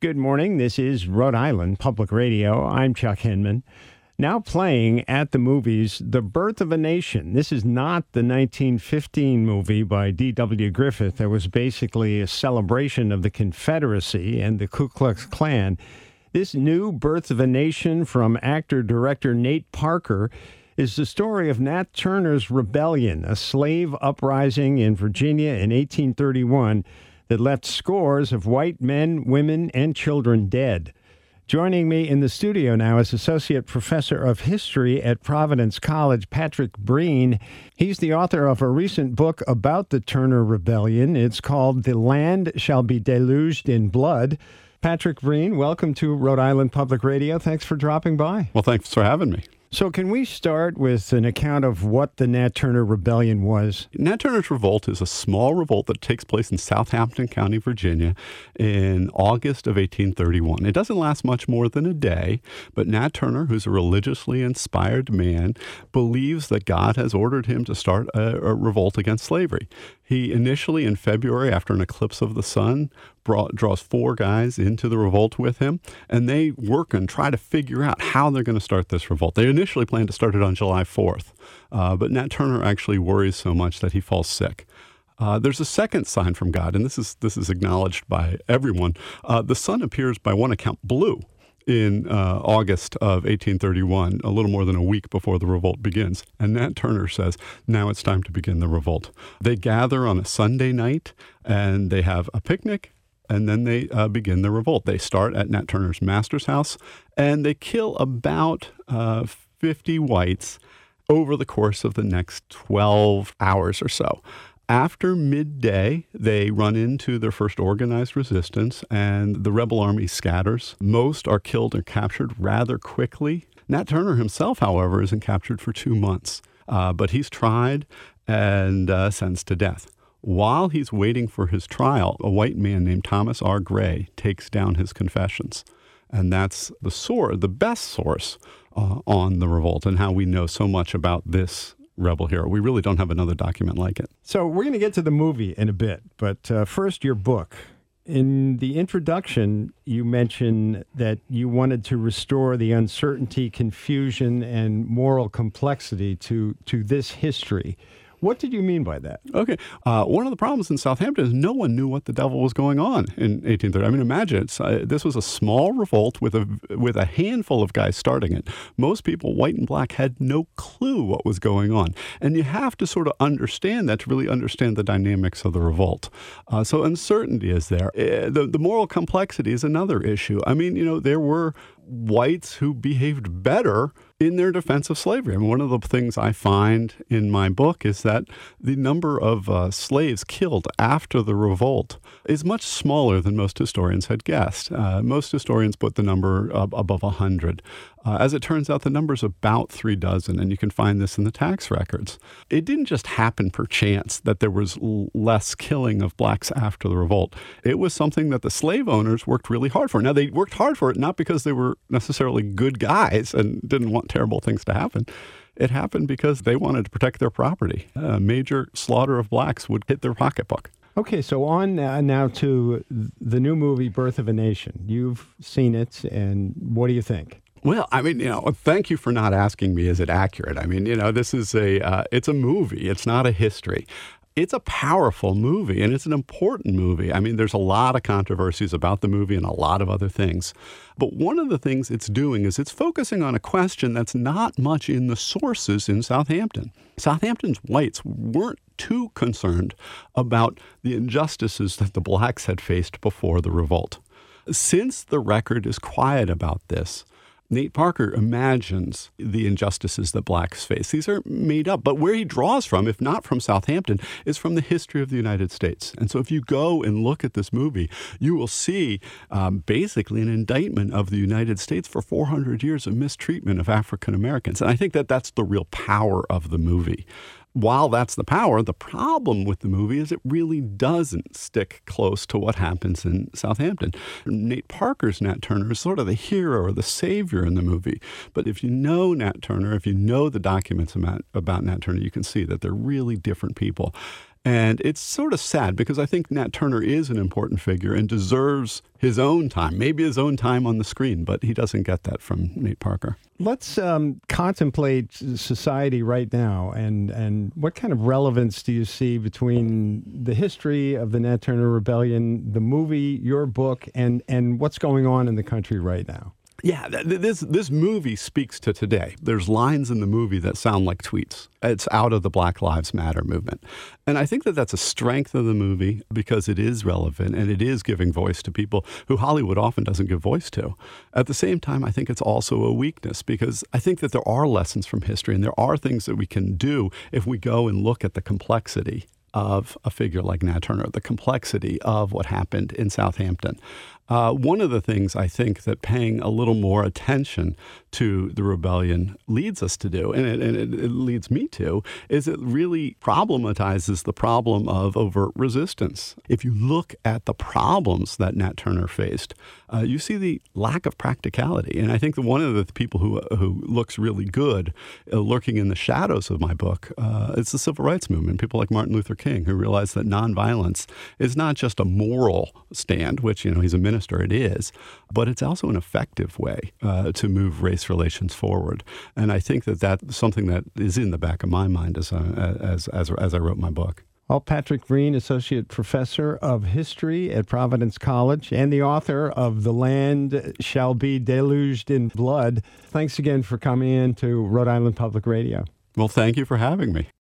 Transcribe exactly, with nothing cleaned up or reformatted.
Good morning. This is Rhode Island Public Radio. I'm Chuck Hinman. Now playing at the movies, The Birth of a Nation. This is not the nineteen fifteen movie by D W Griffith that was basically a celebration of the Confederacy and the Ku Klux Klan. This new Birth of a Nation from actor-director Nate Parker is the story of Nat Turner's rebellion, a slave uprising in Virginia in eighteen thirty-one that left scores of white men, women, and children dead. Joining me in the studio now is Associate Professor of History at Providence College, Patrick Breen. He's the author of a recent book about the Turner Rebellion. It's called The Land Shall Be Deluged in Blood. Patrick Breen, welcome to Rhode Island Public Radio. Thanks for dropping by. Well, thanks for having me. So can we start with an account of what the Nat Turner Rebellion was? Nat Turner's Revolt is a small revolt that takes place in Southampton County, Virginia, in August of eighteen thirty-one. It doesn't last much more than a day, but Nat Turner, who's a religiously inspired man, believes that God has ordered him to start a, a revolt against slavery. He initially, in February, after an eclipse of the sun, brought, draws four guys into the revolt with him, and they work and try to figure out how they're going to start this revolt. They initially planned to start it on July fourth, uh, but Nat Turner actually worries so much that he falls sick. Uh, there's a second sign from God, and this is this is acknowledged by everyone. Uh, the sun appears, by one account, blue in uh, August of eighteen thirty-one, a little more than a week before the revolt begins. And Nat Turner says, now it's time to begin the revolt. They gather on a Sunday night, and they have a picnic, and then they uh, begin the revolt. They start at Nat Turner's master's house, and they kill about uh, fifty whites over the course of the next twelve hours or so. After midday, they run into their first organized resistance, and the rebel army scatters. Most are killed and captured rather quickly. Nat Turner himself, however, isn't captured for two months, uh, but he's tried and uh, sentenced to death. While he's waiting for his trial, a white man named Thomas R. Gray takes down his confessions. And that's the source, the best source uh, on the revolt and how we know so much about this rebel hero. We really don't have another document like it. So we're going to get to the movie in a bit, but uh, first your book. In the introduction, you mentioned that you wanted to restore the uncertainty, confusion, and moral complexity to, to this history. What did you mean by that? Okay. Uh, one of the problems in Southampton is no one knew what the devil was going on in eighteen thirty. I mean, imagine it's, uh, this was a small revolt with a with a handful of guys starting it. Most people, white and black, had no clue what was going on. And you have to sort of understand that to really understand the dynamics of the revolt. Uh, so uncertainty is there. Uh, the, the moral complexity is another issue. I mean, you know, there were whites who behaved better in their defense of slavery. I mean, one of the things I find in my book is that the number of uh, slaves killed after the revolt is much smaller than most historians had guessed. Uh, most historians put the number uh, above one hundred. Uh, as it turns out, the number's about three dozen, and you can find this in the tax records. It didn't just happen per chance that there was l- less killing of blacks after the revolt. It was something that the slave owners worked really hard for. Now, they worked hard for it not because they were necessarily good guys and didn't want terrible things to happen. It happened because they wanted to protect their property. A major slaughter of blacks would hit their pocketbook. Okay, so on uh, now to the new movie, Birth of a Nation. You've seen it, and what do you think? Well, I mean, you know, thank you for not asking me, is it accurate? I mean, you know, this is a, uh, it's a movie. It's not a history. It's a powerful movie, and it's an important movie. I mean, there's a lot of controversies about the movie and a lot of other things. But one of the things it's doing is it's focusing on a question that's not much in the sources in Southampton. Southampton's whites weren't too concerned about the injustices that the blacks had faced before the revolt. Since the record is quiet about this, Nate Parker imagines the injustices that blacks face. These are made up, but where he draws from, if not from Southampton, is from the history of the United States. And so if you go and look at this movie, you will see um, basically an indictment of the United States for four hundred years of mistreatment of African Americans. And I think that that's the real power of the movie. While that's the power, the problem with the movie is it really doesn't stick close to what happens in Southampton. Nate Parker's Nat Turner is sort of the hero or the savior in the movie. But if you know Nat Turner, if you know the documents about, about Nat Turner, you can see that they're really different people. And it's sort of sad because I think Nat Turner is an important figure and deserves his own time, maybe his own time on the screen, but he doesn't get that from Nate Parker. Let's um, contemplate society right now, and, and what kind of relevance do you see between the history of the Nat Turner Rebellion, the movie, your book, and, and what's going on in the country right now? Yeah, th- this this movie speaks to today. There's lines in the movie that sound like tweets. It's out of the Black Lives Matter movement. And I think that that's a strength of the movie because it is relevant and it is giving voice to people who Hollywood often doesn't give voice to. At the same time, I think it's also a weakness because I think that there are lessons from history and there are things that we can do if we go and look at the complexity of a figure like Nat Turner, the complexity of what happened in Southampton. Uh, one of the things I think that paying a little more attention to the rebellion leads us to do, and it, and it, it leads me to, is it really problematizes the problem of overt resistance. If you look at the problems that Nat Turner faced, uh, you see the lack of practicality. And I think that one of the people who who looks really good, uh, lurking in the shadows of my book, uh, is the civil rights movement. People like Martin Luther King, who realized that nonviolence is not just a moral stand, which, you know, he's a minister, it is, but it's also an effective way uh, to move race relations forward. And I think that that's something that is in the back of my mind as, uh, as, as, as I wrote my book. Well, Patrick Breen, Associate Professor of History at Providence College and the author of The Land Shall Be Deluged in Blood. Thanks again for coming in to Rhode Island Public Radio. Well, thank you for having me.